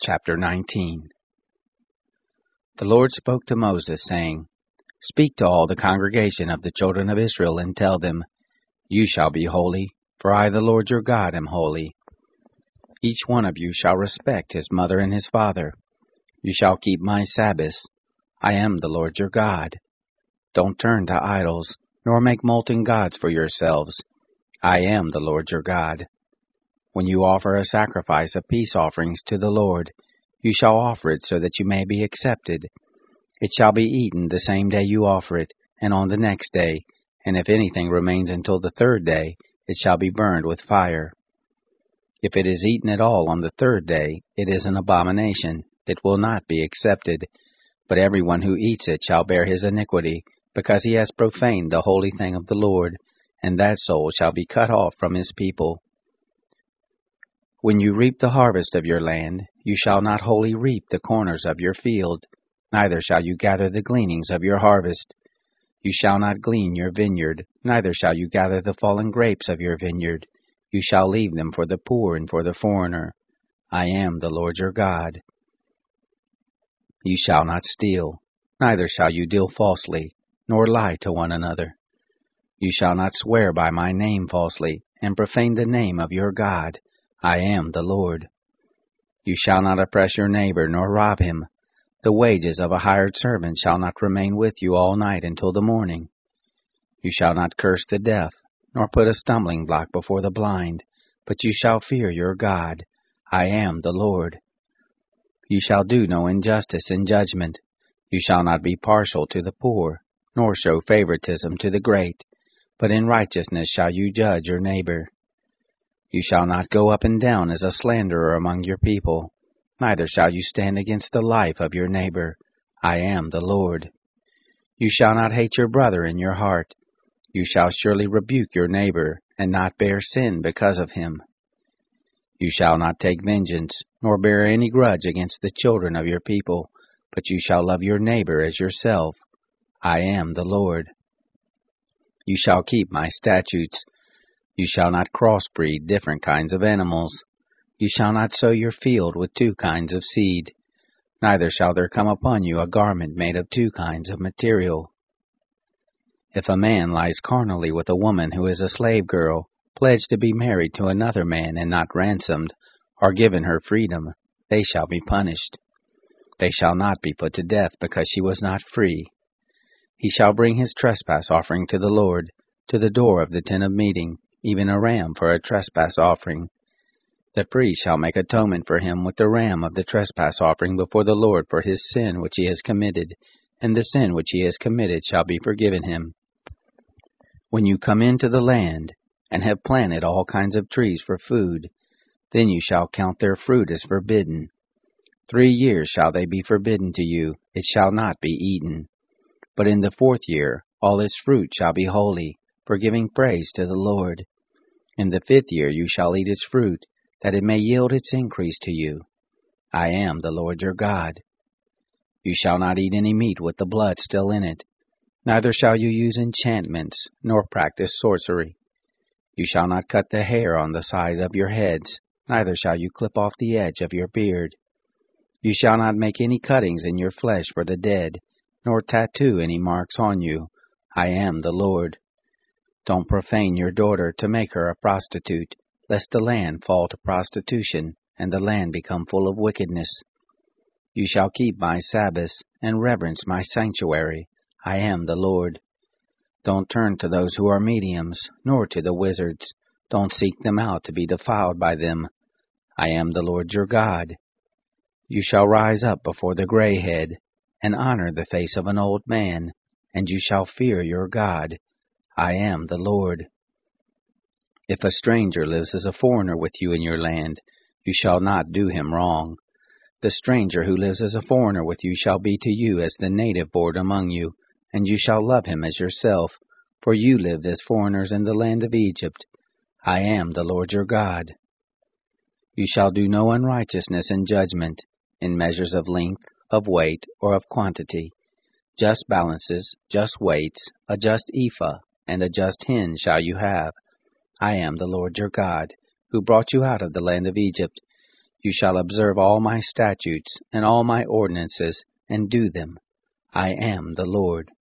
Chapter 19. The Lord spoke to Moses, saying, Speak to all the congregation of the children of Israel, and tell them, You shall be holy, for I, the Lord your God, am holy. Each one of you shall respect his mother and his father. You shall keep my Sabbaths. I am the Lord your God. Don't turn to idols, nor make molten gods for yourselves. I am the Lord your God. When you offer a sacrifice of peace offerings to the Lord, you shall offer it so that you may be accepted. It shall be eaten the same day you offer it, and on the next day, and if anything remains until the third day, it shall be burned with fire. If it is eaten at all on the third day, it is an abomination. It will not be accepted. But everyone who eats it shall bear his iniquity, because he has profaned the holy thing of the Lord, and that soul shall be cut off from his people. When you reap the harvest of your land, you shall not wholly reap the corners of your field, neither shall you gather the gleanings of your harvest. You shall not glean your vineyard, neither shall you gather the fallen grapes of your vineyard. You shall leave them for the poor and for the foreigner. I am the Lord your God. You shall not steal, neither shall you deal falsely, nor lie to one another. You shall not swear by my name falsely, and profane the name of your God. I am the Lord. You shall not oppress your neighbor, nor rob him. The wages of a hired servant shall not remain with you all night until the morning. You shall not curse the deaf, nor put a stumbling block before the blind, but you shall fear your God. I am the Lord. You shall do no injustice in judgment. You shall not be partial to the poor, nor show favoritism to the great, but in righteousness shall you judge your neighbor. You shall not go up and down as a slanderer among your people, neither shall you stand against the life of your neighbor. I am the Lord. You shall not hate your brother in your heart. You shall surely rebuke your neighbor, and not bear sin because of him. You shall not take vengeance, nor bear any grudge against the children of your people, but you shall love your neighbor as yourself. I am the Lord. You shall keep my statutes. You shall not crossbreed different kinds of animals. You shall not sow your field with two kinds of seed. Neither shall there come upon you a garment made of two kinds of material. If a man lies carnally with a woman who is a slave girl, pledged to be married to another man and not ransomed, or given her freedom, they shall be punished. They shall not be put to death because she was not free. He shall bring his trespass offering to the Lord, to the door of the tent of meeting, even a ram for a trespass offering. The priest shall make atonement for him with the ram of the trespass offering before the Lord for his sin which he has committed, and the sin which he has committed shall be forgiven him. When you come into the land, and have planted all kinds of trees for food, then you shall count their fruit as forbidden. 3 years shall they be forbidden to you, it shall not be eaten. But in the 4th year all its fruit shall be holy, for giving praise to the Lord. In the 5th year you shall eat its fruit, that it may yield its increase to you. I am the Lord your God. You shall not eat any meat with the blood still in it, neither shall you use enchantments, nor practice sorcery. You shall not cut the hair on the sides of your heads, neither shall you clip off the edge of your beard. You shall not make any cuttings in your flesh for the dead, nor tattoo any marks on you. I am the Lord. Don't profane your daughter to make her a prostitute, lest the land fall to prostitution, and the land become full of wickedness. You shall keep my Sabbaths, and reverence my sanctuary. I am the Lord. Don't turn to those who are mediums, nor to the wizards. Don't seek them out to be defiled by them. I am the Lord your God. You shall rise up before the gray head, and honor the face of an old man, and you shall fear your God. I am the Lord. If a stranger lives as a foreigner with you in your land, you shall not do him wrong. The stranger who lives as a foreigner with you shall be to you as the native born among you, and you shall love him as yourself, for you lived as foreigners in the land of Egypt. I am the Lord your God. You shall do no unrighteousness in judgment, in measures of length, of weight, or of quantity. Just balances, just weights, a just ephah, and a just hin shall you have. I am the Lord your God, who brought you out of the land of Egypt. You shall observe all my statutes and all my ordinances, and do them. I am the Lord.